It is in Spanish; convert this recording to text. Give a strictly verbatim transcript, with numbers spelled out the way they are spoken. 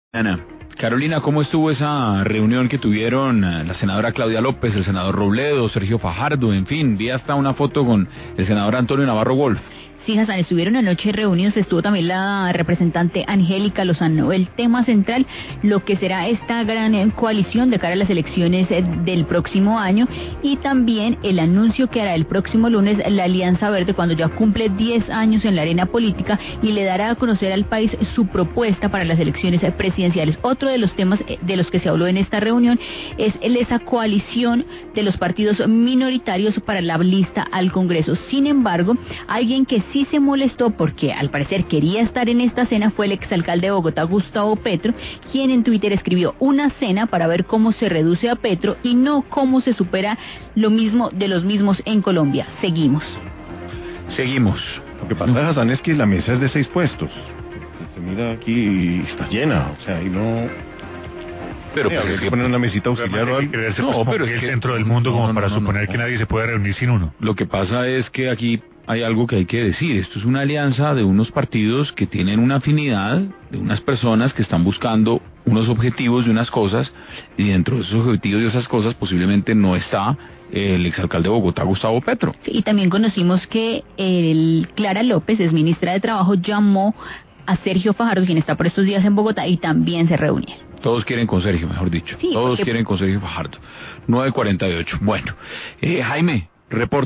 Ana, Carolina, ¿cómo estuvo esa reunión que tuvieron eh, la senadora Claudia López, el senador Robledo, Sergio Fajardo, en fin, vi hasta una foto con el senador Antonio Navarro Wolf? Sí, Hassan, estuvieron anoche reunidos, estuvo también la representante Angélica Lozano. El tema central, lo que será esta gran eh, coalición de cara a las elecciones eh, del próximo año, y también el anuncio que hará el próximo lunes la Alianza Verde cuando ya cumple diez años en la arena política y le dará a conocer al país su propuesta para las elecciones eh, presidenciales. Otro de los temas eh, de los que se habló en esta reunión es el, esa coalición de los partidos minoritarios para la lista al Congreso. Sin embargo, alguien que sí se molestó porque al parecer quería estar en esta cena fue el exalcalde de Bogotá, Gustavo Petro, quien en Twitter escribió: una cena para ver cómo se reduce a Petro y no cómo se supera lo mismo de los mismos en Colombia. Seguimos. Seguimos. Lo que pasa, Hassan, es que la mesa es de seis puestos. Se mira aquí y está llena, o sea, y no... Pero, Sí, pero habría es que que poner una mesita auxiliar o Hay algo. que creerse, No, pues, como pero que es el que- centro del mundo, no, como no, para no, suponer no, que no. nadie se puede reunir sin uno. Lo que pasa es que aquí hay algo que hay que decir. Esto es una alianza de unos partidos que tienen una afinidad, de unas personas que están buscando unos objetivos de unas cosas, y dentro de esos objetivos y esas cosas posiblemente no está el exalcalde de Bogotá, Gustavo Petro. Sí, y también conocimos que el Clara López, es ministra de Trabajo, llamó a Sergio Fajardo, quien está por estos días en Bogotá, y también se reunieron. Todos quieren con Sergio, mejor dicho. Sí, Todos porque- quieren con Sergio Fajardo. nueve cuarenta y ocho. Bueno, eh, Jaime, reporte.